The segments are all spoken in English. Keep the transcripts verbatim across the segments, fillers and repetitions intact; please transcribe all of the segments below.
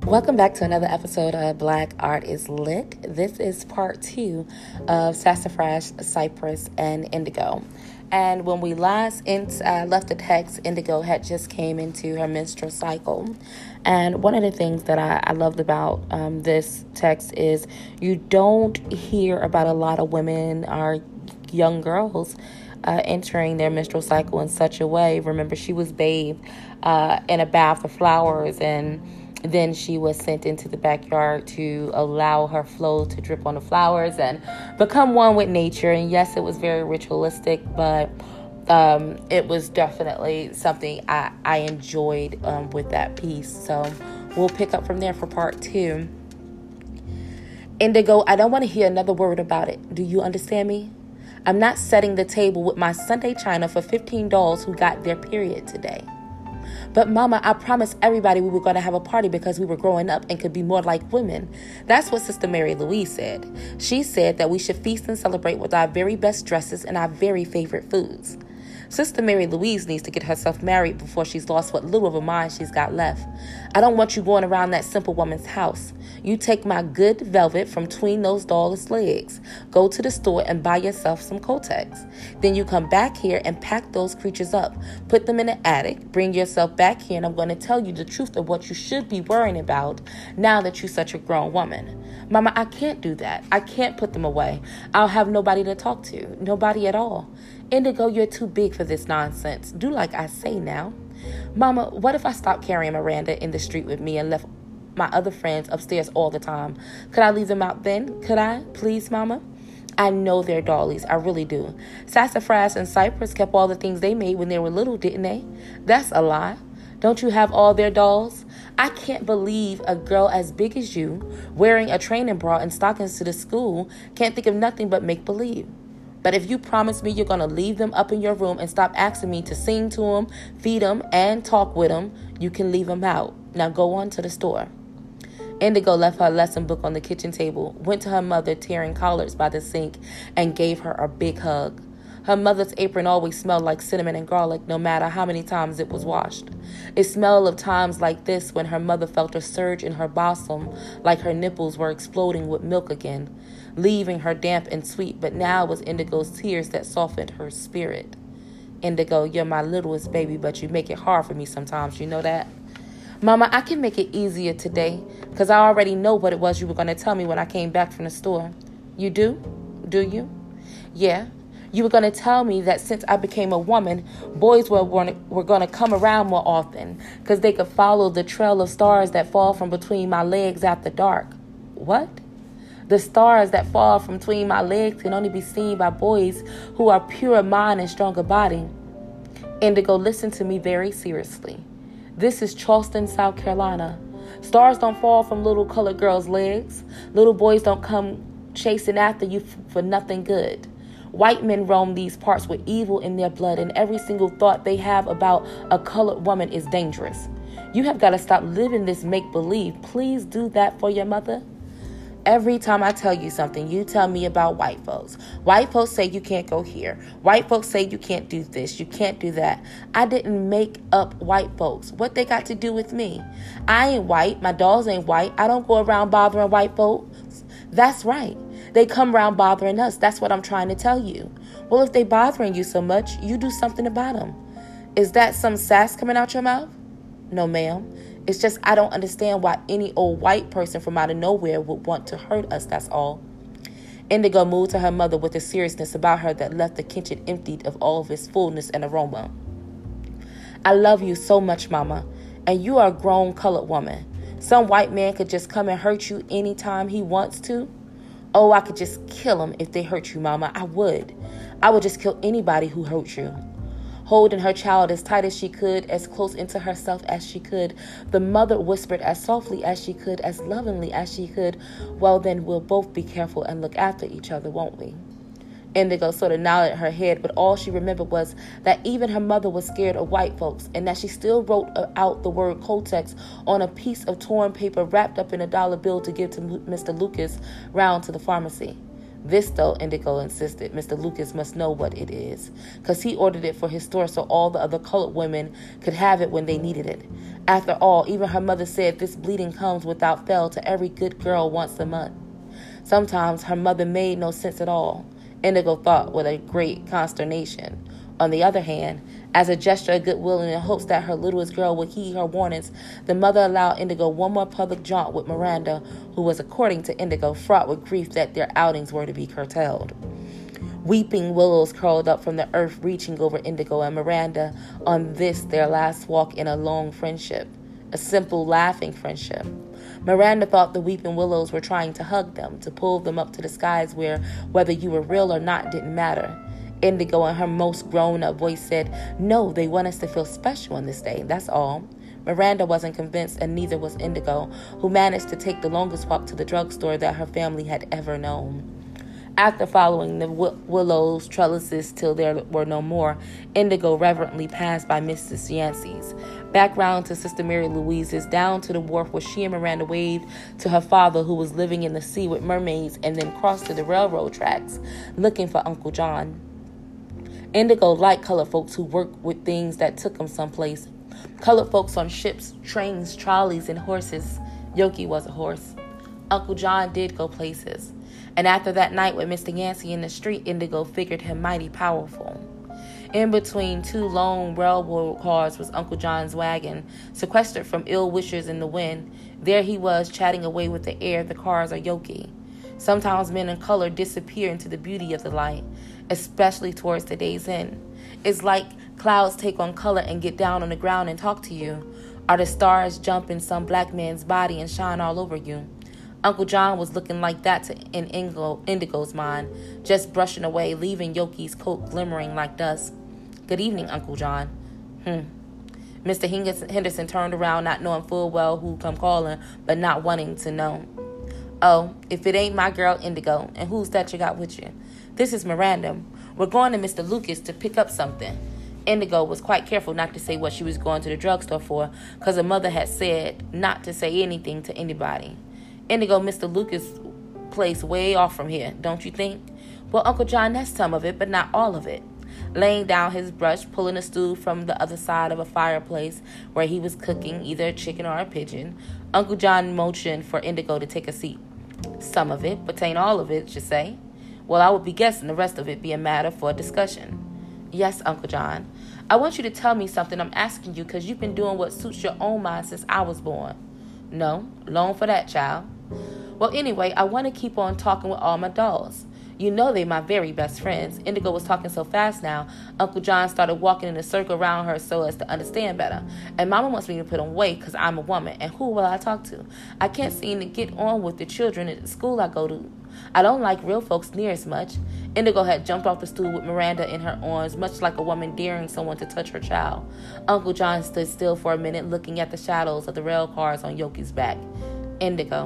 Welcome back to another episode of Black Art is Lit. This is part two of Sassafras, Cypress, and Indigo. And when we last in, uh, left the text, Indigo had just came into her menstrual cycle. And one of the things that I, I loved about um, this text is you don't hear about a lot of women or young girls uh, entering their menstrual cycle in such a way. Remember, she was bathed uh, in a bath of flowers, and then she was sent into the backyard to allow her flow to drip on the flowers and become one with nature. And yes, it was very ritualistic, but um, it was definitely something I, I enjoyed um, with that piece. So we'll pick up from there for part two. Indigo, I don't want to hear another word about it. Do you understand me? I'm not setting the table with my Sunday china for fifteen dolls who got their period today. But Mama, I promised everybody we were going to have a party because we were growing up and could be more like women. That's what Sister Mary Louise said. She said that we should feast and celebrate with our very best dresses and our very favorite foods. Sister Mary Louise needs to get herself married before she's lost what little of a mind she's got left. I don't want you going around that simple woman's house. You take my good velvet from between those dolls' legs. Go to the store and buy yourself some Kotex. Then you come back here and pack those creatures up. Put them in the attic. Bring yourself back here, and I'm going to tell you the truth of what you should be worrying about now that you're such a grown woman. Mama, I can't do that. I can't put them away. I'll have nobody to talk to. Nobody at all. Indigo, you're too big for this nonsense. Do like I say now. Mama, what if I stopped carrying Miranda in the street with me and left my other friends upstairs all the time? Could I leave them out then? Could I? Please, Mama? I know they're dollies. I really do. Sassafras and Cypress kept all the things they made when they were little, didn't they? That's a lie. Don't you have all their dolls? I can't believe a girl as big as you, wearing a training bra and stockings to the school, can't think of nothing but make-believe. But if you promise me you're going to leave them up in your room and stop asking me to sing to them, feed them, and talk with them, you can leave them out. Now go on to the store. Indigo left her lesson book on the kitchen table, went to her mother tearing collards by the sink, and gave her a big hug. Her mother's apron always smelled like cinnamon and garlic, no matter how many times it was washed. It smelled of times like this when her mother felt a surge in her bosom, like her nipples were exploding with milk again, leaving her damp and sweet, but now it was Indigo's tears that softened her spirit. Indigo, you're my littlest baby, but you make it hard for me sometimes, you know that? Mama, I can make it easier today, because I already know what it was you were going to tell me when I came back from the store. You do? Do you? Yeah. You were going to tell me that since I became a woman, boys were, were going to come around more often because they could follow the trail of stars that fall from between my legs after dark. What? The stars that fall from between my legs can only be seen by boys who are pure of mind and strong of body. Indigo, listen to me very seriously. This is Charleston, South Carolina. Stars don't fall from little colored girls' legs. Little boys don't come chasing after you f- for nothing good. White men roam these parts with evil in their blood, and every single thought they have about a colored woman is dangerous. You have got to stop living this make-believe. Please do that for your mother. Every time I tell you something, you tell me about white folks. White folks say you can't go here. White folks say you can't do this, you can't do that. I didn't make up white folks. What they got to do with me? I ain't white. My dolls ain't white. I don't go around bothering white folks. That's right. They come around bothering us. That's what I'm trying to tell you. Well, if they bothering you so much, you do something about them. Is that some sass coming out your mouth? No, ma'am. It's just I don't understand why any old white person from out of nowhere would want to hurt us, that's all. Indigo moved to her mother with a seriousness about her that left the kitchen emptied of all of its fullness and aroma. I love you so much, Mama, and you are a grown colored woman. Some white man could just come and hurt you anytime he wants to. Oh, I could just kill him if they hurt you, Mama. I would. I would just kill anybody who hurt you. Holding her child as tight as she could, as close into herself as she could, the mother whispered as softly as she could, as lovingly as she could, well, then we'll both be careful and look after each other, won't we? Indigo sort of nodded her head, but all she remembered was that even her mother was scared of white folks and that she still wrote out the word Kotex on a piece of torn paper wrapped up in a dollar bill to give to Mister Lucas round to the pharmacy. This, though, Indigo insisted, Mister Lucas must know what it is, because he ordered it for his store so all the other colored women could have it when they needed it. After all, even her mother said this bleeding comes without fail to every good girl once a month. Sometimes her mother made no sense at all, Indigo thought with a great consternation. On the other hand, as a gesture of goodwill and in hopes that her littlest girl would heed her warnings, the mother allowed Indigo one more public jaunt with Miranda, who was, according to Indigo, fraught with grief that their outings were to be curtailed. Weeping willows curled up from the earth, reaching over Indigo and Miranda on this, their last walk in a long friendship, a simple, laughing friendship. Miranda thought the weeping willows were trying to hug them, to pull them up to the skies where whether you were real or not didn't matter. Indigo, in her most grown-up voice, said, "No, they want us to feel special on this day, that's all." Miranda wasn't convinced, and neither was Indigo, who managed to take the longest walk to the drugstore that her family had ever known. After following the w- willows, trellises till there were no more, Indigo reverently passed by Missus Yancey's, back round to Sister Mary Louise's, down to the wharf where she and Miranda waved to her father, who was living in the sea with mermaids, and then crossed to the railroad tracks, looking for Uncle John. Indigo liked colored folks who worked with things that took them someplace. Colored folks on ships, trains, trolleys, and horses. Yoki was a horse. Uncle John did go places. And after that night with Mister Yancey in the street, Indigo figured him mighty powerful. In between two lone railroad cars was Uncle John's wagon, sequestered from ill wishers in the wind. There he was, chatting away with the air. The cars are Yoki. Sometimes men in color disappear into the beauty of the light, especially towards the day's end. It's like clouds take on color and get down on the ground and talk to you. Or the stars jump in some black man's body and shine all over you. Uncle John was looking like that to, in Indigo's mind, just brushing away, leaving Yoki's coat glimmering like dust. "Good evening, Uncle John." Hmm. Mister Henderson turned around, not knowing full well who come calling, but not wanting to know. "Oh, if it ain't my girl Indigo, and who's that you got with you?" "This is Miranda. We're going to Mister Lucas to pick up something." Indigo was quite careful not to say what she was going to the drugstore for, because her mother had said not to say anything to anybody. "Indigo, Mister Lucas' place way off from here, don't you think?" "Well, Uncle John, that's some of it, but not all of it." Laying down his brush, pulling a stool from the other side of a fireplace where he was cooking either a chicken or a pigeon, Uncle John motioned for Indigo to take a seat. "Some of it, but ain't all of it, you say?" "Well, I would be guessing the rest of it be a matter for discussion." "Yes, Uncle John. I want you to tell me something. I'm asking you because you've been doing what suits your own mind since I was born." "No, long for that, child." "Well, anyway, I want to keep on talking with all my dolls. You know they my very best friends." Indigo was talking so fast now, Uncle John started walking in a circle around her so as to understand better. "And Mama wants me to put on weight because I'm a woman, and who will I talk to? I can't seem to get on with the children at the school I go to. I don't like real folks near as much." Indigo had jumped off the stool with Miranda in her arms, much like a woman daring someone to touch her child. Uncle John stood still for a minute, looking at the shadows of the rail cars on Yoki's back. "Indigo,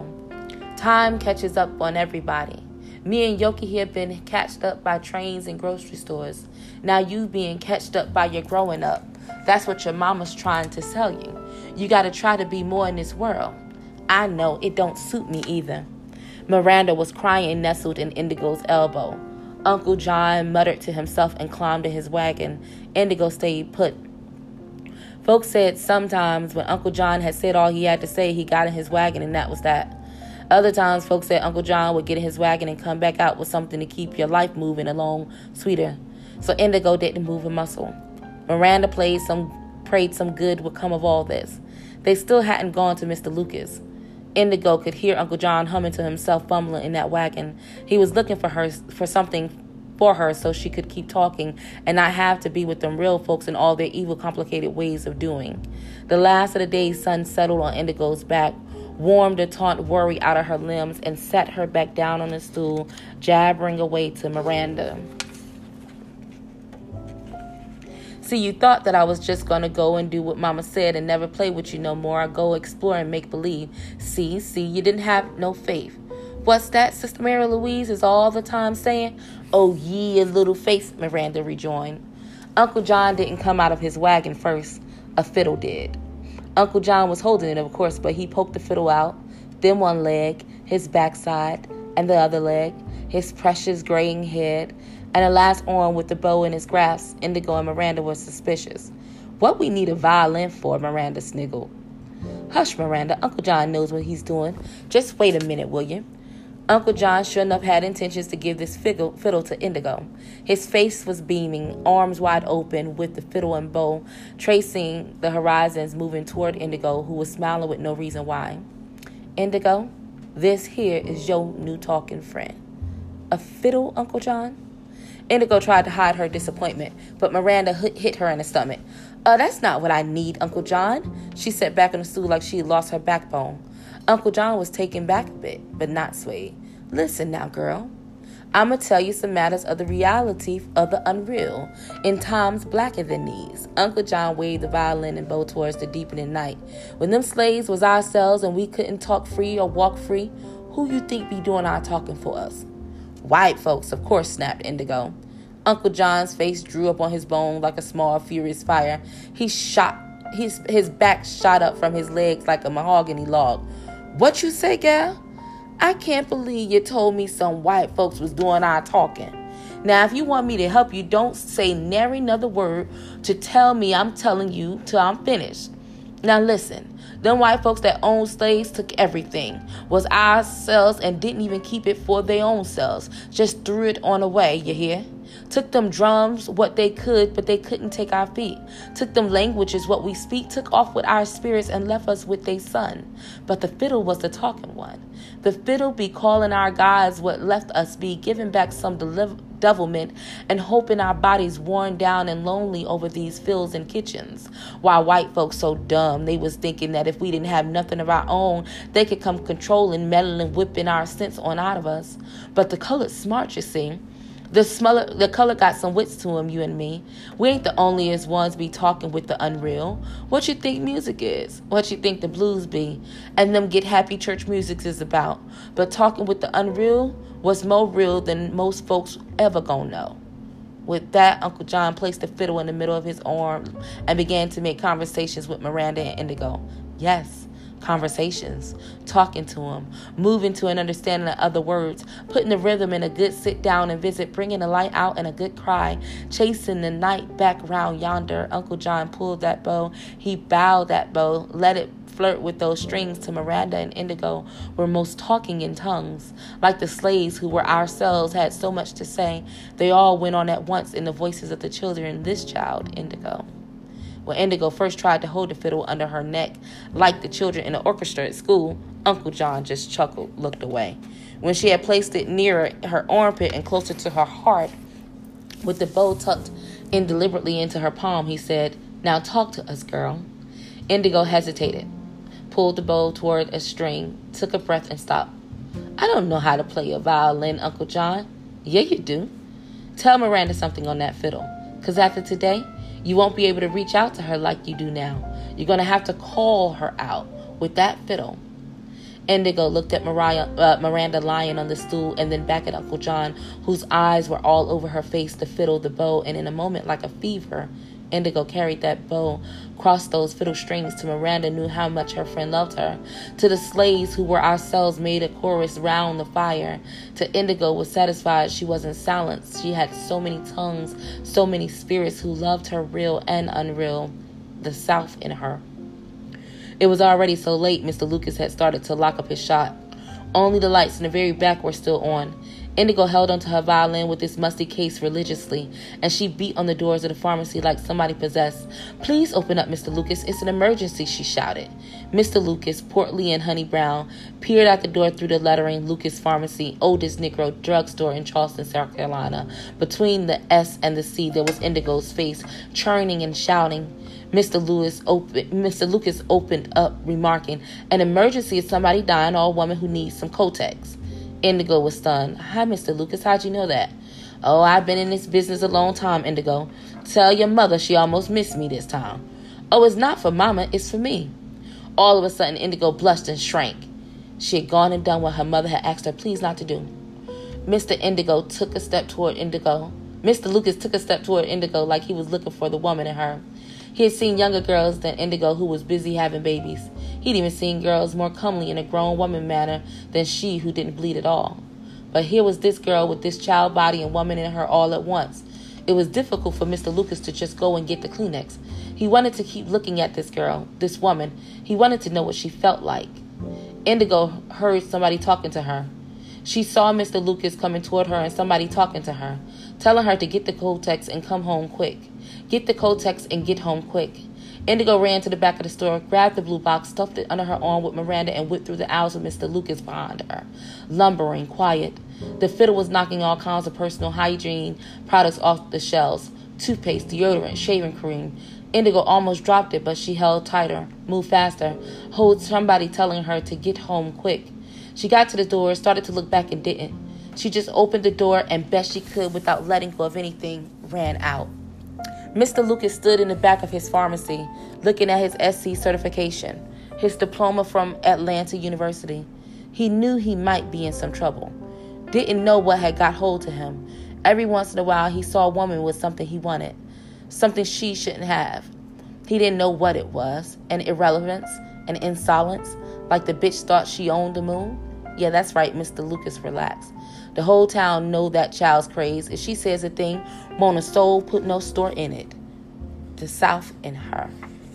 time catches up on everybody. Me and Yoki here been catched up by trains and grocery stores. Now you being catched up by your growing up. That's what your mama's trying to tell you. You got to try to be more in this world. I know it don't suit me either." Miranda was crying and nestled in Indigo's elbow. Uncle John muttered to himself and climbed in his wagon. Indigo stayed put. Folks said sometimes when Uncle John had said all he had to say, he got in his wagon and that was that. Other times, folks said Uncle John would get in his wagon and come back out with something to keep your life moving along sweeter. So Indigo didn't move a muscle. Miranda played some, prayed some good would come of all this. They still hadn't gone to Mister Lucas. Indigo could hear Uncle John humming to himself, bumbling in that wagon. He was looking for her, for something for her so she could keep talking and not have to be with them real folks and all their evil, complicated ways of doing. The last of the day's sun settled on Indigo's back, warmed the taunt worry out of her limbs, and sat her back down on the stool, jabbering away to Miranda. "See, you thought that I was just going to go and do what Mama said and never play with you no more. I go explore and make believe. See, see, you didn't have no faith." "What's that?" Sister Mary Louise is all the time saying. "Oh, ye a little faith," Miranda rejoined. Uncle John didn't come out of his wagon first. A fiddle did. Uncle John was holding it, of course, but he poked the fiddle out, then one leg, his backside, and the other leg. his precious graying head, and a last arm with the bow in his grasp. Indigo and Miranda were suspicious. What we need a violin for, Miranda sniggled. Hush, Miranda. Uncle John knows what he's doing. Just wait a minute, will you? Uncle John sure enough had intentions to give this fiddle, fiddle to Indigo. His face was beaming, arms wide open with the fiddle and bow, tracing the horizons moving toward Indigo, who was smiling with no reason why. Indigo, this here is your new talking friend. A fiddle, Uncle John? Indigo tried to hide her disappointment, but Miranda hit her in the stomach. Uh, that's not what I need, Uncle John. She sat back in the stool like she had lost her backbone. Uncle John was taken back a bit, but not swayed. Listen now, girl. I'm going to tell you some matters of the reality of the unreal in times blacker than these. Uncle John waved the violin and bow towards the deepening night. When them slaves was ourselves and we couldn't talk free or walk free, who you think be doing our talking for us? White folks, of course, snapped Indigo. Uncle John's face drew up on his bone like a small, furious fire. He shot, his, his back shot up from his legs like a mahogany log. What you say, gal? I can't believe you told me some white folks was doing our talking. Now, if you want me to help you, don't say nary another word to tell me I'm telling you till I'm finished. Now, listen. Them white folks that owned slaves took everything, was ourselves, and didn't even keep it for their own selves. Just threw it on away, you hear? Took them drums, what they could, but they couldn't take our feet. Took them languages, what we speak, took off with our spirits and left us with their son. But the fiddle was the talking one. The fiddle be calling our gods what left us be, giving back some deliv- devilment and hoping our bodies worn down and lonely over these fields and kitchens. While white folks so dumb, they was thinking that if we didn't have nothing of our own, they could come controlling, meddling, whipping our sense on out of us. But the colored smart, you see. The smeller, the color got some wits to him, you and me. We ain't the onlyest ones be talking with the unreal. What you think music is? What you think the blues be? And them get happy church music is about. But talking with the unreal was more real than most folks ever gonna know. With that, Uncle John placed the fiddle in the middle of his arm and began to make conversations with Miranda and Indigo. Yes. Conversations, talking to him, moving to an understanding of other words, putting the rhythm in a good sit down and visit, bringing the light out and a good cry, chasing the night back round yonder. Uncle John pulled that bow. He bowed that bow, let it flirt with those strings to Miranda and Indigo were most talking in tongues. Like the slaves who were ourselves had so much to say, they all went on at once in the voices of the children, this child, Indigo. When Indigo first tried to hold the fiddle under her neck, like the children in the orchestra at school, Uncle John just chuckled, looked away. When she had placed it nearer her armpit and closer to her heart, with the bow tucked in deliberately into her palm, he said, "Now talk to us, girl." Indigo hesitated, pulled the bow toward a string, took a breath, and stopped. "I don't know how to play a violin, Uncle John." "Yeah, you do. Tell Miranda something on that fiddle, because after today, you won't be able to reach out to her like you do now. You're going to have to call her out with that fiddle." Indigo looked at Mariah, uh, Miranda lying on the stool and then back at Uncle John, whose eyes were all over her face, the fiddle, the bow, and in a moment, like a fever, Indigo carried that bow, crossed those fiddle strings to Miranda knew how much her friend loved her. To the slaves who were ourselves made a chorus round the fire. To Indigo was satisfied she wasn't silenced. She had so many tongues, so many spirits who loved her real and unreal. The South in her. It was already so late, Mister Lucas had started to lock up his shot. Only the lights in the very back were still on. Indigo held onto her violin with its musty case religiously, and she beat on the doors of the pharmacy like somebody possessed. "Please open up, Mister Lucas. It's an emergency," she shouted. Mister Lucas, portly and honey brown, peered out the door through the lettering, Lucas Pharmacy, oldest Negro drugstore in Charleston, South Carolina. Between the S and the C, there was Indigo's face, churning and shouting. Mister Lewis opened, Mister Lucas opened up, remarking, "An emergency is somebody dying or a woman who needs some Kotex." Indigo was stunned. "Hi, Mister Lucas. How'd you know that?" "Oh, I've been in this business a long time, Indigo. Tell your mother she almost missed me this time." "Oh, it's not for Mama. It's for me." All of a sudden, Indigo blushed and shrank. She had gone and done what her mother had asked her please not to do. Mister Indigo took a step toward Indigo. Mister Lucas took a step toward Indigo like he was looking for the woman in her. He had seen younger girls than Indigo who was busy having babies. He'd even seen girls more comely in a grown woman manner than she who didn't bleed at all. But here was this girl with this child body and woman in her all at once. It was difficult for Mister Lucas to just go and get the Kleenex. He wanted to keep looking at this girl, this woman. He wanted to know what she felt like. Indigo heard somebody talking to her. She saw Mister Lucas coming toward her and somebody talking to her, telling her to get the Kotex and come home quick. Get the Kotex and get home quick. Indigo ran to the back of the store, grabbed the blue box, stuffed it under her arm with Miranda, and whipped through the aisles with Mister Lucas behind her, lumbering, quiet. The fiddle was knocking all kinds of personal hygiene products off the shelves. Toothpaste, deodorant, shaving cream. Indigo almost dropped it, but she held tighter, moved faster, heard somebody telling her to get home quick. She got to the door, started to look back and didn't. She just opened the door and best she could without letting go of anything, ran out. Mister Lucas stood in the back of his pharmacy, looking at his S C certification, his diploma from Atlanta University. He knew he might be in some trouble. Didn't know what had got hold to him. Every once in a while, he saw a woman with something he wanted, something she shouldn't have. He didn't know what it was, an irrelevance, an insolence, like the bitch thought she owned the moon. Yeah, that's right, Mister Lucas relaxed. The whole town know that child's craze. If she says a thing, won't a soul put no store in it. The South in her.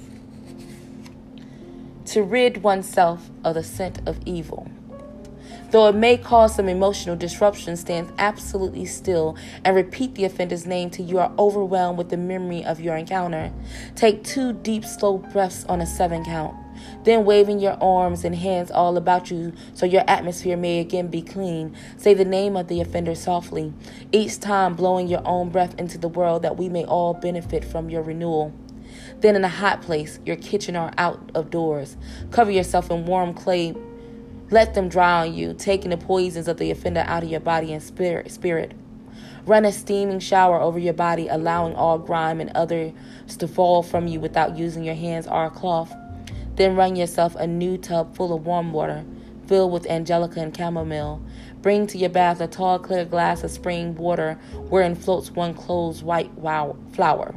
To rid oneself of the scent of evil. Though it may cause some emotional disruption, stand absolutely still and repeat the offender's name till you are overwhelmed with the memory of your encounter. Take two deep, slow breaths on a seven count. Then waving your arms and hands all about you so your atmosphere may again be clean, say the name of the offender softly, each time blowing your own breath into the world that we may all benefit from your renewal. Then in a hot place, your kitchen or out of doors, cover yourself in warm clay. Let them dry on you, taking the poisons of the offender out of your body and spirit. spirit. Run a steaming shower over your body, allowing all grime and others to fall from you without using your hands or a cloth. Then run yourself a new tub full of warm water, filled with angelica and chamomile. Bring to your bath a tall, clear glass of spring water wherein floats one closed white wow flower.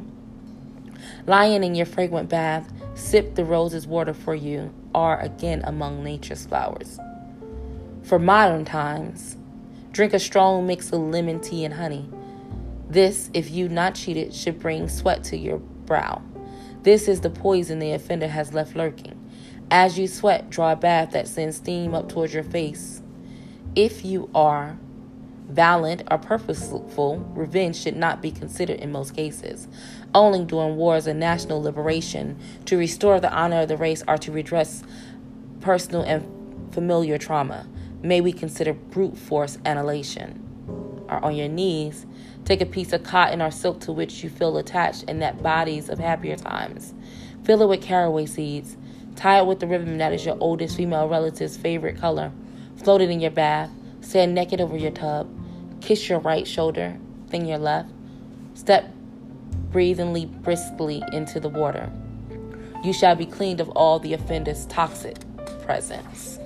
Lying in your fragrant bath, sip the rose's water for you, are again among nature's flowers. For modern times, drink a strong mix of lemon tea and honey. This, if you not cheated, should bring sweat to your brow. This is the poison the offender has left lurking. As you sweat, draw a bath that sends steam up towards your face. If you are valiant or purposeful, revenge should not be considered in most cases. Only during wars of national liberation, to restore the honor of the race or to redress personal and familiar trauma, may we consider brute force annihilation. Or on your knees, take a piece of cotton or silk to which you feel attached and that bodies of happier times. Fill it with caraway seeds. Tie it with the ribbon that is your oldest female relative's favorite color. Float it in your bath. Stand naked over your tub. Kiss your right shoulder, then your left. Step breathingly, briskly into the water. You shall be cleaned of all the offender's toxic presence.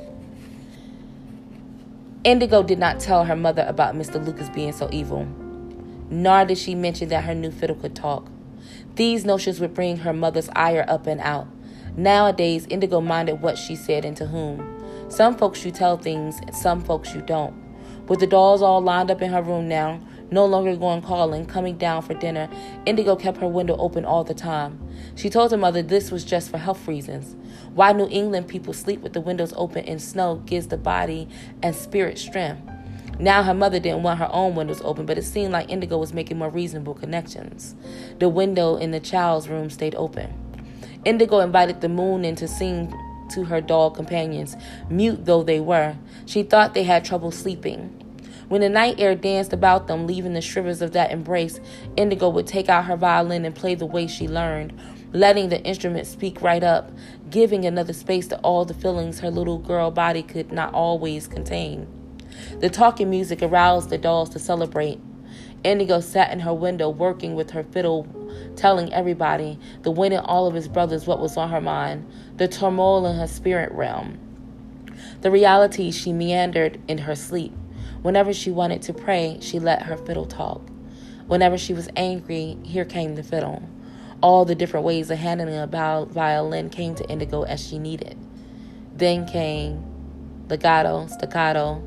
Indigo did not tell her mother about Mister Lucas being so evil, nor did she mention that her new fiddle could talk. These notions would bring her mother's ire up and out. Nowadays, Indigo minded what she said and to whom. Some folks you tell things, and some folks you don't. With the dolls all lined up in her room now, no longer going calling, coming down for dinner, Indigo kept her window open all the time. She told her mother this was just for health reasons. Why New England people sleep with the windows open in snow gives the body and spirit strength. Now her mother didn't want her own windows open, but it seemed like Indigo was making more reasonable connections. The window in the child's room stayed open. Indigo invited the moon in to sing to her doll companions, mute though they were. She thought they had trouble sleeping. When the night air danced about them, leaving the shivers of that embrace, Indigo would take out her violin and play the way she learned, letting the instrument speak right up, giving another space to all the feelings her little girl body could not always contain. The talking music aroused the dolls to celebrate. Indigo sat in her window working with her fiddle, telling everybody, the wind and all of his brothers, what was on her mind, the turmoil in her spirit realm. The reality she meandered in her sleep. Whenever she wanted to pray, she let her fiddle talk. Whenever she was angry, here came the fiddle. All the different ways of handling a violin came to Indigo as she needed. Then came legato, staccato,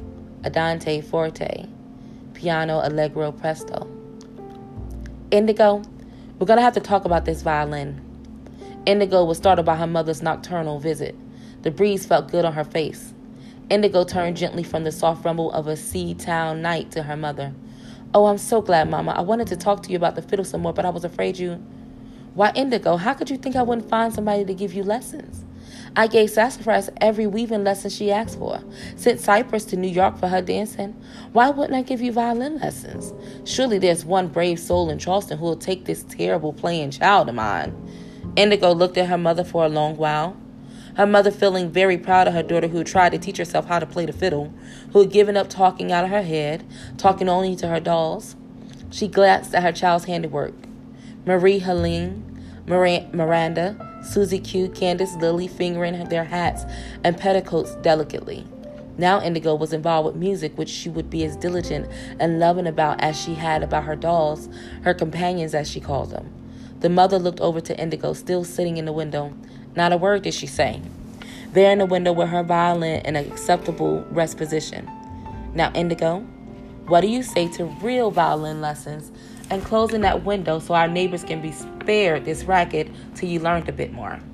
Andante forte, piano allegro presto. Indigo, we're going to have to talk about this violin. Indigo was startled by her mother's nocturnal visit. The breeze felt good on her face. Indigo turned gently from the soft rumble of a sea-town night to her mother. Oh, I'm so glad, Mama. I wanted to talk to you about the fiddle some more, but I was afraid you... Why, Indigo, how could you think I wouldn't find somebody to give you lessons? I gave Sassafras every weaving lesson she asked for. Sent Cypress to New York for her dancing. Why wouldn't I give you violin lessons? Surely there's one brave soul in Charleston who will take this terrible playing child of mine. Indigo looked at her mother for a long while. Her mother feeling very proud of her daughter who tried to teach herself how to play the fiddle, who had given up talking out of her head, talking only to her dolls. She glanced at her child's handiwork. Marie Helene, Miranda, Susie Q, Candace, Lily fingering their hats and petticoats delicately. Now Indigo was involved with music, which she would be as diligent and loving about as she had about her dolls, her companions as she called them. The mother looked over to Indigo, still sitting in the window. Not a word did she say. There in the window with her violin in an acceptable rest position. Now, Indigo, what do you say to real violin lessons and closing that window so our neighbors can be spared this racket till you learned a bit more?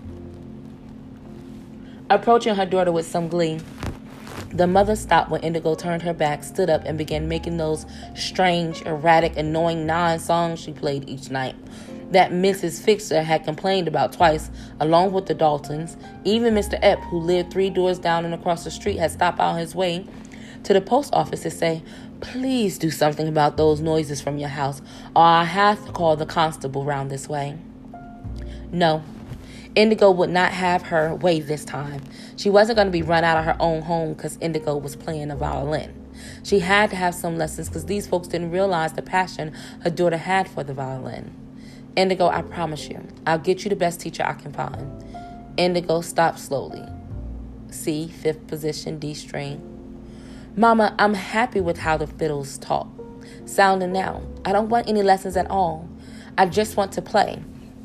Approaching her daughter with some glee, the mother stopped when Indigo turned her back, stood up, and began making those strange, erratic, annoying non-songs she played each night that Missus Fixer had complained about twice, along with the Daltons. Even Mister Epp, who lived three doors down and across the street, had stopped on his way to the post office to say, "Please do something about those noises from your house, or I have to call the constable round this way." No, Indigo would not have her way this time. She wasn't going to be run out of her own home because Indigo was playing the violin. She had to have some lessons because these folks didn't realize the passion her daughter had for the violin. Indigo, I promise you, I'll get you the best teacher I can find. Indigo stopped slowly. C, fifth position, D string. Mama, I'm happy with how the fiddle's taught. Sounding now. I don't want any lessons at all. I just want to play.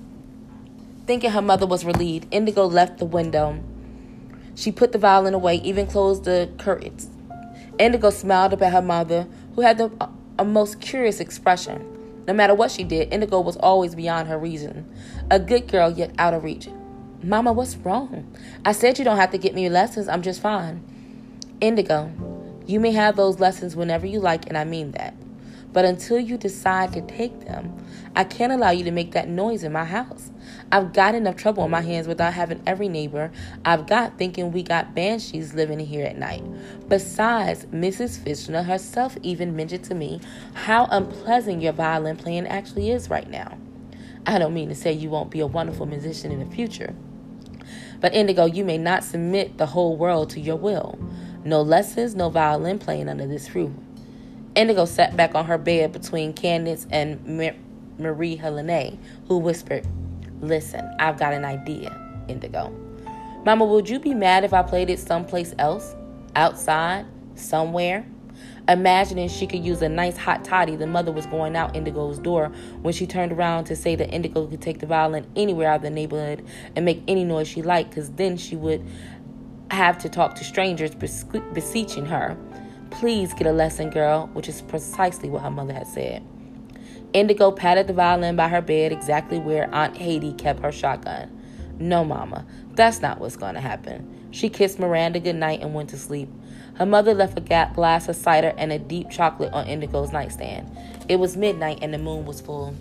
Thinking her mother was relieved, Indigo left the window. She put the violin away, even closed the curtains. Indigo smiled up at her mother, who had the, a, a most curious expression. No matter what she did, Indigo was always beyond her reason. A good girl, yet out of reach. Mama, what's wrong? I said you don't have to get me lessons. I'm just fine. Indigo, you may have those lessons whenever you like, and I mean that. But until you decide to take them, I can't allow you to make that noise in my house. I've got enough trouble on my hands without having every neighbor I've got thinking we got banshees living here at night. Besides, Missus Fishner herself even mentioned to me how unpleasant your violin playing actually is right now. I don't mean to say you won't be a wonderful musician in the future. But Indigo, you may not submit the whole world to your will. No lessons, no violin playing under this roof. Indigo sat back on her bed between Candace and Mar- Marie Helene, who whispered, "Listen, I've got an idea, Indigo. Mama, would you be mad if I played it someplace else? Outside? Somewhere?" Imagining she could use a nice hot toddy, the mother was going out Indigo's door when she turned around to say that Indigo could take the violin anywhere out of the neighborhood and make any noise she liked, because then she would have to talk to strangers beseeching her, "Please get a lesson, girl," which is precisely what her mother had said. Indigo patted the violin by her bed, exactly where Aunt Haiti kept her shotgun. "No, Mama, that's not what's going to happen." She kissed Miranda goodnight and went to sleep. Her mother left a glass of cider and a deep chocolate on Indigo's nightstand. It was midnight and the moon was full.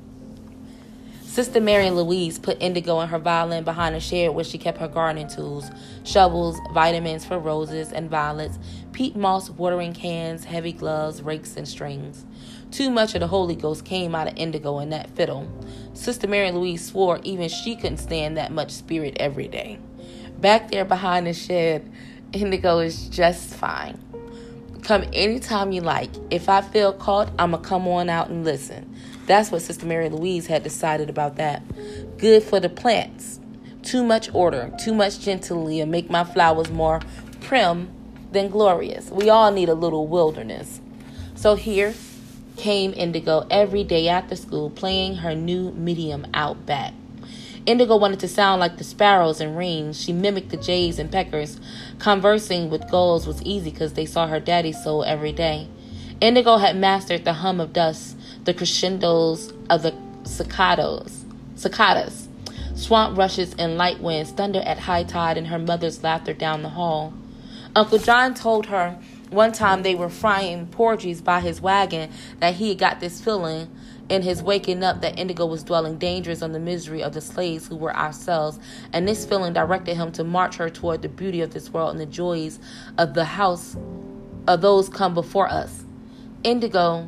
Sister Mary Louise put Indigo and her violin behind a shed where she kept her gardening tools, shovels, vitamins for roses and violets, peat moss, watering cans, heavy gloves, rakes, and strings. Too much of the Holy Ghost came out of Indigo and that fiddle. Sister Mary Louise swore even she couldn't stand that much spirit every day. Back there behind the shed, Indigo is just fine. Come anytime you like. If I feel caught, I'ma come on out and listen. That's what Sister Mary Louise had decided about that. Good for the plants. Too much order, too much gentility, and make my flowers more prim than glorious. We all need a little wilderness. So here came Indigo every day after school, playing her new medium out back. Indigo wanted to sound like the sparrows and rings. She mimicked the jays and peckers. Conversing with gulls was easy because they saw her daddy's soul every day. Indigo had mastered the hum of dust, the crescendos of the cicados, cicadas, swamp rushes and light winds, thunder at high tide, and her mother's laughter down the hall. Uncle John told her one time they were frying porgies by his wagon that he had got this feeling in his waking up that Indigo was dwelling dangerous on the misery of the slaves who were ourselves, and this feeling directed him to march her toward the beauty of this world and the joys of the house of those come before us. Indigo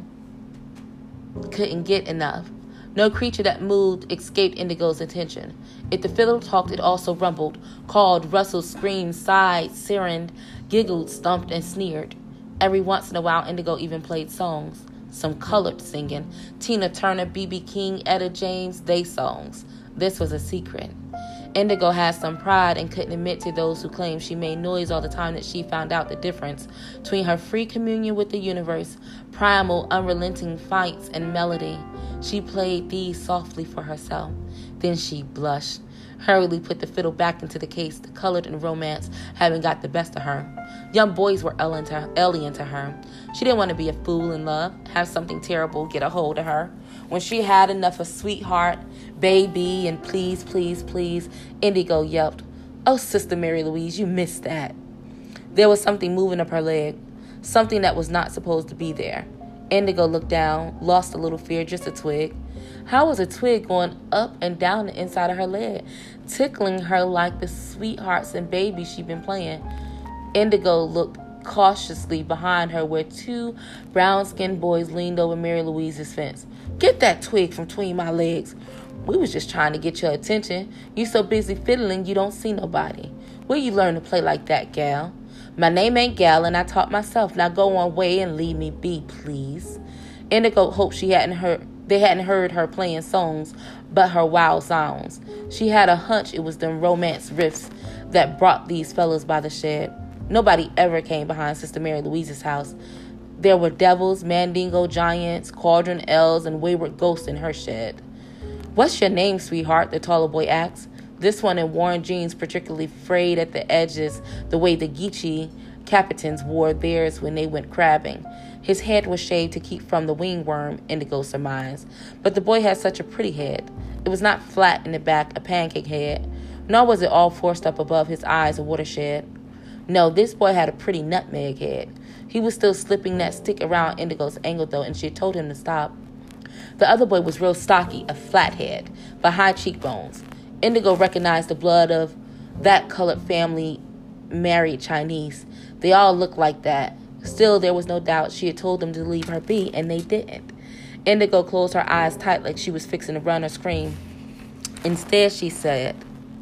couldn't get enough. No creature that moved escaped Indigo's attention. If the fiddle talked, it also rumbled, called, rustled, screamed, sighed, sirened, giggled, stumped, and sneered. Every once in a while, Indigo even played songs. Some colored singing. Tina Turner, B B King, Etta James, they songs. This was a secret. Indigo had some pride and couldn't admit to those who claimed she made noise all the time that she found out the difference between her free communion with the universe, primal, unrelenting fights, and melody. She played these softly for herself. Then she blushed, hurriedly put the fiddle back into the case, the colored and romance having got the best of her. Young boys were alien to, alien to her. She didn't want to be a fool in love, have something terrible get a hold of her. When she had enough of sweetheart, baby, and please, please, please, Indigo yelped, "Oh, Sister Mary Louise, you missed that." There was something moving up her leg, something that was not supposed to be there. Indigo looked down, lost a little fear, just a twig. How was a twig going up and down the inside of her leg, tickling her like the sweethearts and babies she'd been playing? Indigo looked cautiously behind her where two brown-skinned boys leaned over Mary Louise's fence. "Get that twig from between my legs. We was just trying to get your attention. You so busy fiddling you don't see nobody. Where you learn to play like that, gal?" "My name ain't Gal, and I taught myself. Now go on way and leave me be, please." Indigo hoped she hadn't heard they hadn't heard her playing songs, but her wild sounds. She had a hunch it was them romance riffs that brought these fellows by the shed. Nobody ever came behind Sister Mary Louise's house. There were devils, mandingo giants, cauldron elves, and wayward ghosts in her shed. "What's your name, sweetheart?" the taller boy asked. This one in worn jeans, particularly frayed at the edges, the way the Geechee captains wore theirs when they went crabbing. His head was shaved to keep from the wingworm, Indigo surmised. But the boy had such a pretty head. It was not flat in the back, a pancake head, nor was it all forced up above his eyes, a watershed. No, this boy had a pretty nutmeg head. He was still slipping that stick around Indigo's ankle, though, and she told him to stop. The other boy was real stocky, a flat head, but high cheekbones. Indigo recognized the blood of that colored family married Chinese. They all looked like that. Still, there was no doubt she had told them to leave her be, and they didn't. Indigo closed her eyes tight like she was fixing to run or scream. Instead, she said,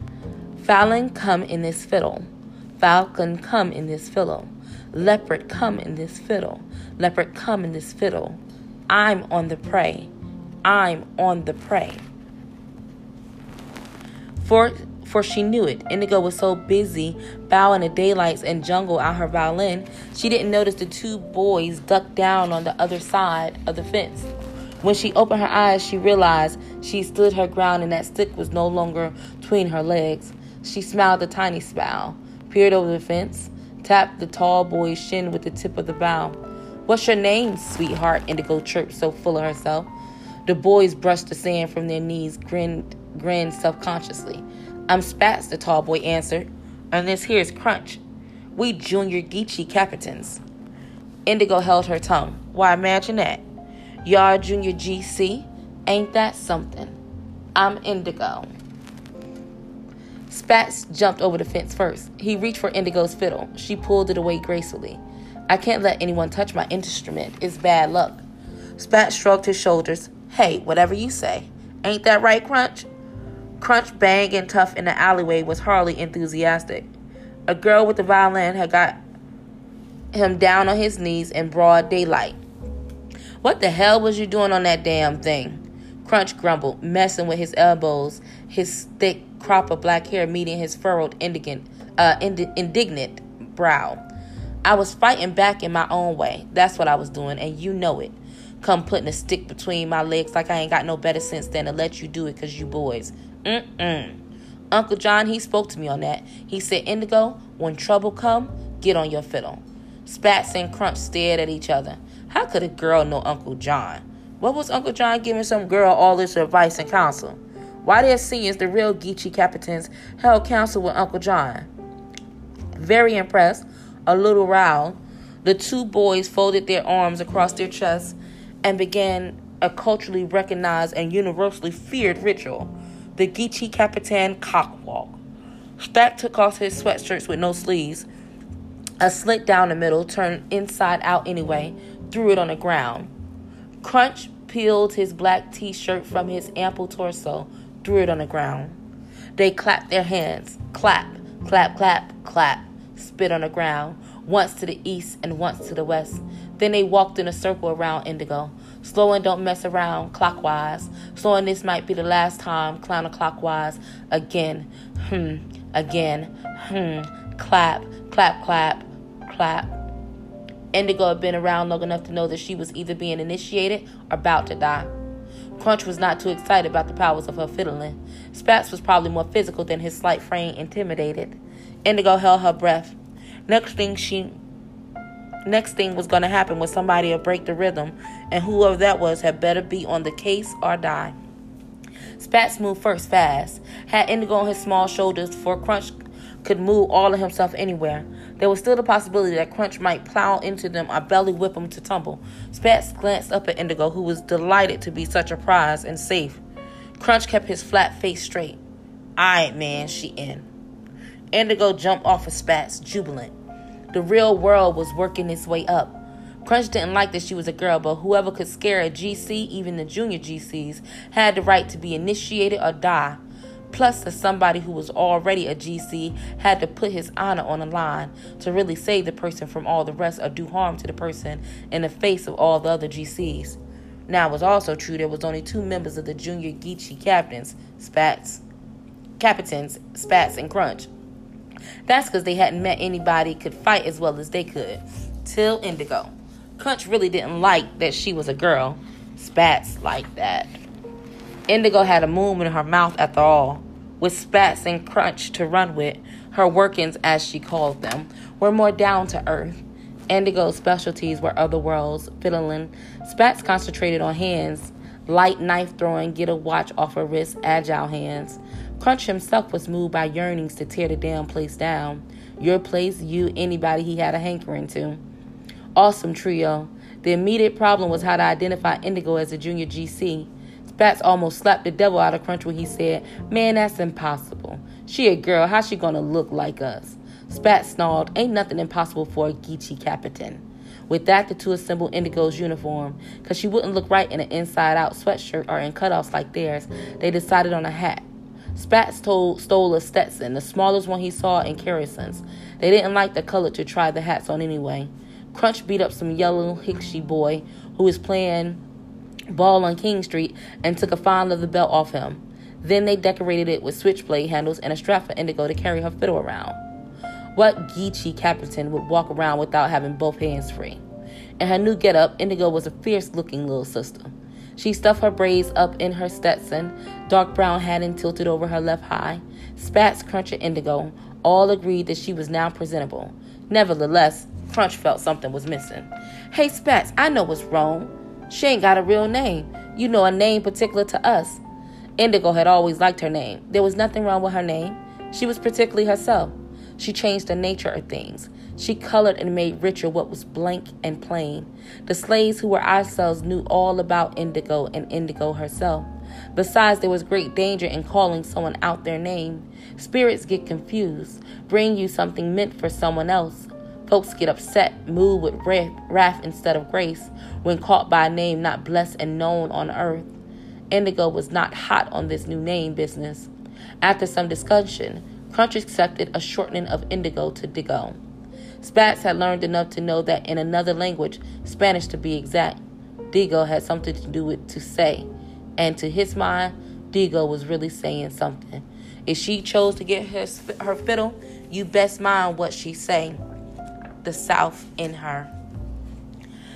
"Fallon, come in this fiddle. Falcon, come in this fiddle. Leopard, come in this fiddle. Leopard, come in this fiddle. I'm on the prey. I'm on the prey." For for she knew it. Indigo was so busy bowing the daylights and jungle out her violin, she didn't notice the two boys ducked down on the other side of the fence. When she opened her eyes, she realized she stood her ground and that stick was no longer between her legs. She smiled a tiny smile, peered over the fence, tapped the tall boy's shin with the tip of the bow. "What's your name, sweetheart?" Indigo chirped, so full of herself. The boys brushed the sand from their knees, grinned, grinned self-consciously. "I'm Spats," the tall boy answered, "and this here's Crunch. We junior Geechee captains." Indigo held her tongue. "Why, imagine that. Y'all junior G C? Ain't that something? I'm Indigo." Spats jumped over the fence first. He reached for Indigo's fiddle. She pulled it away gracefully. "I can't let anyone touch my instrument. It's bad luck." Spats shrugged his shoulders. "Hey, whatever you say. Ain't that right, Crunch?" Crunch, bang and tough in the alleyway, was hardly enthusiastic. A girl with a violin had got him down on his knees in broad daylight. "What the hell was you doing on that damn thing?" Crunch grumbled, messing with his elbows, his thick crop of black hair meeting his furrowed, indignant, uh, ind- indignant brow. "I was fighting back in my own way. That's what I was doing, and you know it. Come putting a stick between my legs like I ain't got no better sense than to let you do it because you boys. Mm-mm. Uncle John, he spoke to me on that. He said, Indigo, when trouble come, get on your fiddle. Spats and Crunch stared at each other. How could a girl know Uncle John? What was Uncle John giving some girl all this advice and counsel? Why their seniors, the real Geechee Capitans, held counsel with Uncle John? Very impressed, a little riled, the two boys folded their arms across their chests and began a culturally recognized and universally feared ritual, the Geechee Capitan Cockwalk. Spat took off his sweatshirts with no sleeves, a slit down the middle, turned inside out anyway, threw it on the ground. Crunch peeled his black t-shirt from his ample torso, threw it on the ground. They clapped their hands. Clap, clap, clap, clap. Spit on the ground, once to the east and once to the west. Then they walked in a circle around Indigo. Slow and don't mess around, clockwise. Slow and this might be the last time, counterclockwise. Again, hmm, again, hmm. Clap, clap, clap, clap. Indigo had been around long enough to know that she was either being initiated or about to die. Crunch was not too excited about the powers of her fiddling. Spats was probably more physical than his slight frame intimidated. Indigo held her breath. Next thing she, next thing was going to happen was somebody would break the rhythm, and whoever that was had better be on the case or die. Spats moved first fast, had Indigo on his small shoulders before Crunch could move all of himself anywhere. There was still the possibility that Crunch might plow into them or belly whip them to tumble. Spats glanced up at Indigo, who was delighted to be such a prize and safe. Crunch kept his flat face straight. Aight, man, she in. Indigo jumped off of Spats, jubilant. The real world was working its way up. Crunch didn't like that she was a girl, but whoever could scare a G C, even the junior G Cs, had the right to be initiated or die. Plus, as somebody who was already a G C had to put his honor on the line to really save the person from all the rest or do harm to the person in the face of all the other G Cs. Now, it was also true there was only two members of the junior Geechee captains, Spats, Capitans, Spats, and Crunch. That's because they hadn't met anybody could fight as well as they could. Till Indigo. Crunch really didn't like that she was a girl. Spats liked that. Indigo had a moon in her mouth after all. With Spats and Crunch to run with, her workings, as she called them, were more down to earth. Indigo's specialties were other worlds, fiddling. Spats concentrated on hands, light knife throwing, get a watch off her wrist, agile hands. Crunch himself was moved by yearnings to tear the damn place down. Your place, you, anybody he had a hankering to. Awesome trio. The immediate problem was how to identify Indigo as a junior G C. Spats almost slapped the devil out of Crunch when he said, "Man, that's impossible. She a girl, how's she gonna look like us?" Spats snarled, "Ain't nothing impossible for a Geechee Capitan." With that, the two assembled Indigo's uniform. Because she wouldn't look right in an inside-out sweatshirt or in cutoffs like theirs, they decided on a hat. Spats told, stole a Stetson, the smallest one he saw in Kerrison's. They didn't like the color to try the hats on anyway. Crunch beat up some yellow Hicksy boy who was playing ball on King Street and took a fine leather belt off him. Then they decorated it with switchblade handles and a strap for Indigo to carry her fiddle around. What Geechee Capitan would walk around without having both hands free? In her new getup, Indigo was a fierce-looking little sister. She stuffed her braids up in her Stetson, dark brown hat and tilted over her left eye. Spats, Crunch, and Indigo all agreed that she was now presentable. Nevertheless, Crunch felt something was missing. "Hey, Spats, I know what's wrong. She ain't got a real name. You know, a name particular to us." Indigo had always liked her name. There was nothing wrong with her name. She was particularly herself. She changed the nature of things. She colored and made richer what was blank and plain. The slaves who were ourselves knew all about Indigo and Indigo herself. Besides, there was great danger in calling someone out their name. Spirits get confused, bring you something meant for someone else. Folks get upset, move with wrath instead of grace, when caught by a name not blessed and known on earth. Indigo was not hot on this new name business. After some discussion, Crunch accepted a shortening of Indigo to Digo. Spats had learned enough to know that in another language, Spanish to be exact, Digo had something to do with to say. And to his mind, Digo was really saying something. If she chose to get her, her fiddle, you best mind what she say. The South in her.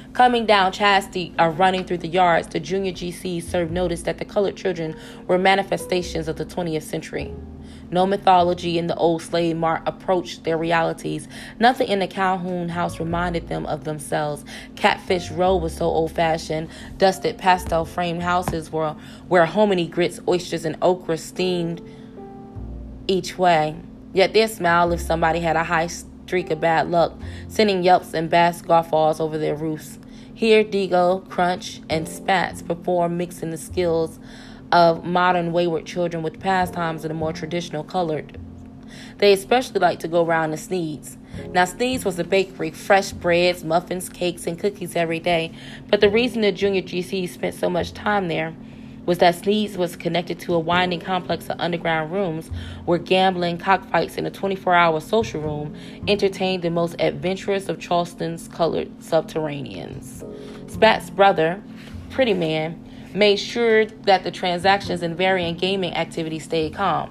Coming down Chastity or running through the yards, the Junior G C served notice that the colored children were manifestations of the twentieth century. No mythology in the old slave mart approached their realities. Nothing in the Calhoun house reminded them of themselves. Catfish Row was so old-fashioned. Dusted pastel-framed houses were where hominy grits, oysters, and okra steamed each way. Yet they smiled if somebody had a high streak of bad luck, sending yelps and bass guffaws over their roofs. Here, Digo, Crunch, and Spats performed, mixing the skills of modern wayward children with pastimes of the more traditional colored. They especially liked to go around to Sneed's. Now, Sneed's was a bakery, fresh breads, muffins, cakes, and cookies every day. But the reason the Junior G C spent so much time there was that Sneed's was connected to a winding complex of underground rooms where gambling, cockfights, and a twenty-four hour social room entertained the most adventurous of Charleston's colored subterraneans. Spat's brother, Pretty Man, made sure that the transactions and varying gaming activities stayed calm.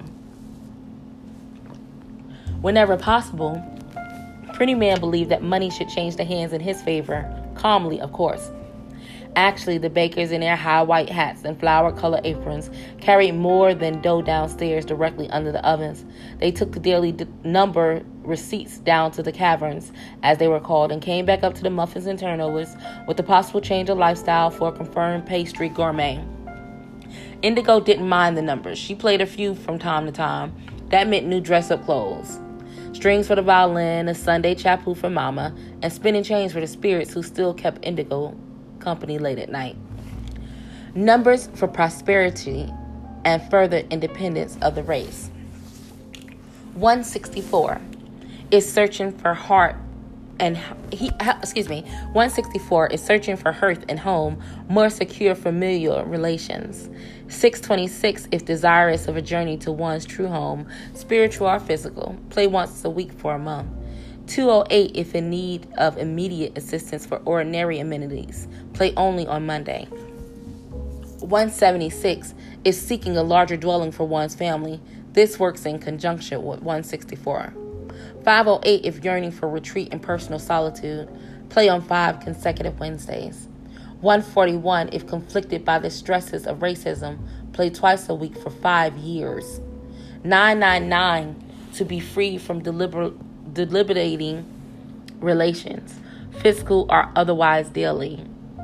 Whenever possible, Pretty Man believed that money should change the hands in his favor, calmly, of course. Actually, the bakers in their high white hats and flower-colored aprons carried more than dough downstairs directly under the ovens. They took the daily d- number receipts down to the caverns, as they were called, and came back up to the muffins and turnovers with the possible change of lifestyle for a confirmed pastry gourmet. Indigo didn't mind the numbers. She played a few from time to time. That meant new dress-up clothes, strings for the violin, a Sunday chapeau for Mama, and spinning change for the spirits who still kept Indigo company late at night. Numbers for prosperity and further independence of the race. one sixty-four is searching for heart and he excuse me one sixty-four is searching for hearth and home, more secure familial relations. six twenty-six is desirous of a journey to one's true home, spiritual or physical. Play once a week for a month. two oh eight if in need of immediate assistance for ordinary amenities. Play only on Monday. one seventy-six is seeking a larger dwelling for one's family. This works in conjunction with one sixty-four. five oh eight if yearning for retreat and personal solitude. Play on five consecutive Wednesdays. one forty-one if conflicted by the stresses of racism. Play twice a week for five years. nine ninety-nine to be free from deliberate deliberating relations, physical or otherwise daily.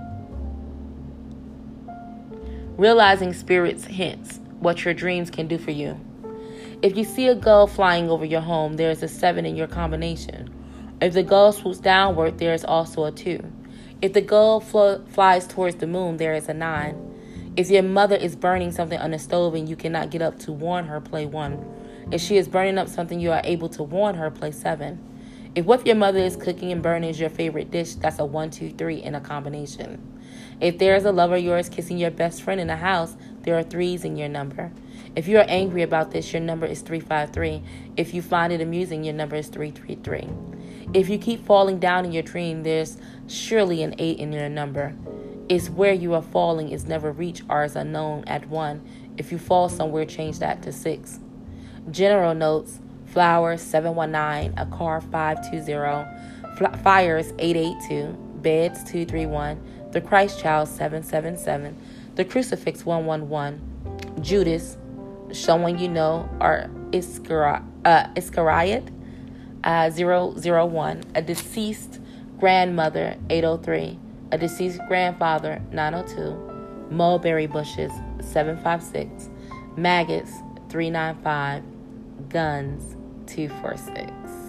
Realizing spirits hints what your dreams can do for you. If you see a gull flying over your home, there is a seven in your combination. If the gull swoops downward, there is also a two. If the gull fl- flies towards the moon, there is a nine. If your mother is burning something on the stove and you cannot get up to warn her, play one. If she is burning up something you are able to warn her, play seven. If what your mother is cooking and burning is your favorite dish, that's a one, two, three in a combination. If there is a lover of yours kissing your best friend in the house, there are threes in your number. If you are angry about this, your number is three five three. If you find it amusing, your number is three three three. If you keep falling down in your dream, there's surely an eight in your number. It's where you are falling is never reached or is unknown at one. If you fall somewhere, change that to six. General notes: flowers seven one nine, a car five two zero, Fl- fires eight eight two, beds two three one, the Christ child seven seven seven, the crucifix one one one, Judas, someone you know, or Iscari- uh, Iscariot uh, zero zero one, a deceased grandmother eight oh three, a deceased grandfather nine oh two, mulberry bushes seven five six, maggots three nine five, guns two four six.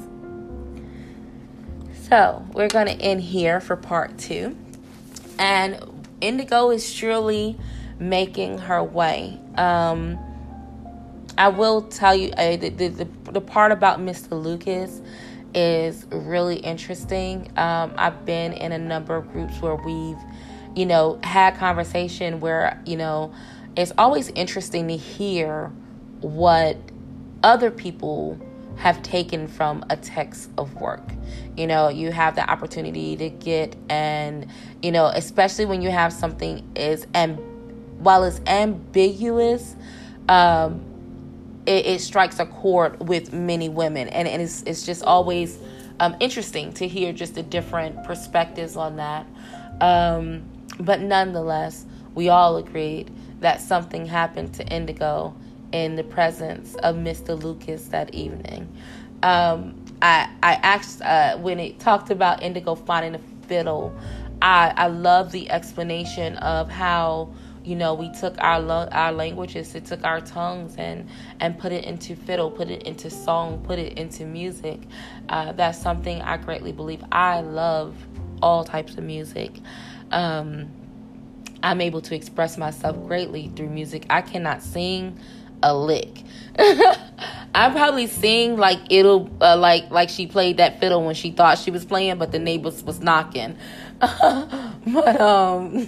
So we're going to end here for part two. And Indigo is surely making her way. Um, I will tell you, uh, the, the, the, the part about Mister Lucas is really interesting. Um, I've been in a number of groups where we've, you know, had conversation where, you know, it's always interesting to hear what other people have taken from a text of work. You know, you have the opportunity to get, and, you know, especially when you have something is, and while it's ambiguous, um, it, it strikes a chord with many women. And, and it's, it's just always um, interesting to hear just the different perspectives on that. Um, but nonetheless, we all agreed that something happened to Indigo in the presence of Mister Lucas that evening. Um, I I asked uh, when it talked about Indigo finding a fiddle. I I love the explanation of how, you know, we took our lo- our languages, it took our tongues and and put it into fiddle, put it into song, put it into music. Uh, that's something I greatly believe. I love all types of music. Um, I'm able to express myself greatly through music. I cannot sing a lick. I probably sing like it'll uh, like like she played that fiddle when she thought she was playing, but the neighbors was knocking. but um,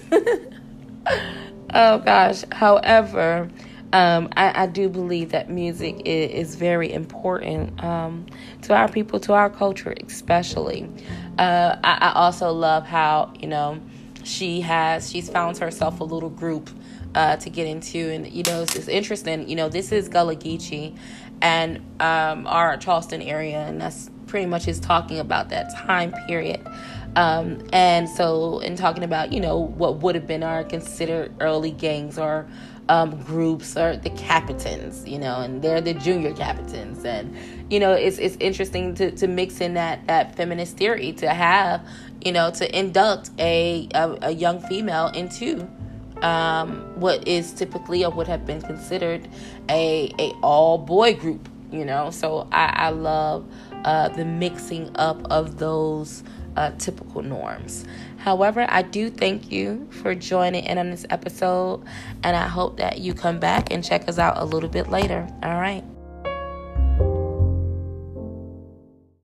oh gosh. However, um, I, I do believe that music is, is very important um, to our people, to our culture, especially. Uh, I, I also love how, you know, she has she's found herself a little group Uh, to get into, and you know, it's, it's interesting. You know, this is Gullah Geechee, and um, our Charleston area, and that's pretty much is talking about that time period. Um, and so, in talking about, you know, what would have been our considered early gangs or um, groups, or the captains, you know, and they're the junior captains, and you know, it's it's interesting to, to mix in that that feminist theory, to have, you know, to induct a a, a young female into Um, what is typically or would have been considered a a all boy group, you know. So I, I love uh, the mixing up of those uh, typical norms. However, I do thank you for joining in on this episode, and I hope that you come back and check us out a little bit later. All right.